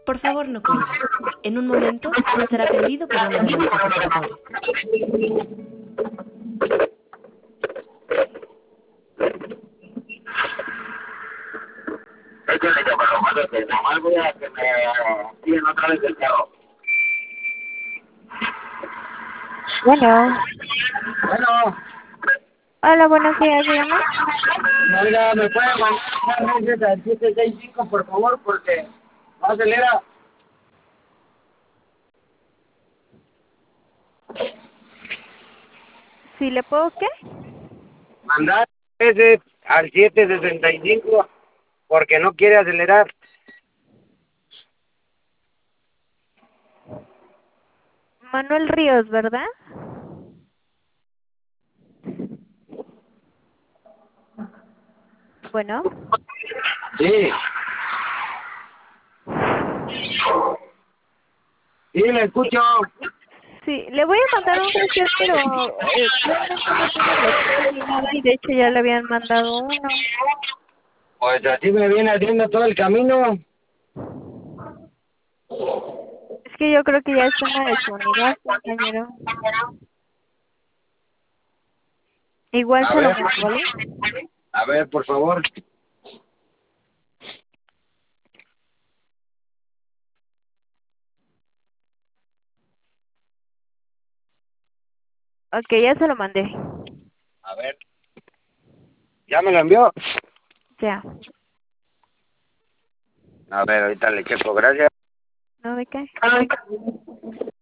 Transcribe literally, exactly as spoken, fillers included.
Por favor, no cuelgue. En un momento será atendido por uno de nuestros operadores. Échale que me lo mande, que nomás voy a que me piden otra vez el carro. Bueno, Bueno, hola, buenos días, dígame. oiga, ¿me puede mandar un mensaje al siete seis cinco, por favor? Porque no acelera. ¿Sí le puedo qué? Mandar ese al siete sesenta y cinco porque no quiere acelerar. Manuel Ríos, ¿verdad? Bueno, Sí, sí, le escucho. sí, le voy a mandar un recién, pero eh, realmente no tiene local ni nada y de hecho ya le habían mandado uno. Pues así me viene haciendo todo el camino. Es que yo creo que ya es tema de su unidad, compañero. Igual A se lo ver, mando, ¿vale? a ver, por favor. Ok, ya se lo mandé. A ver, ¿ya me lo envió? Ya. A ver, ahorita le checo, gracias. ¿No de qué?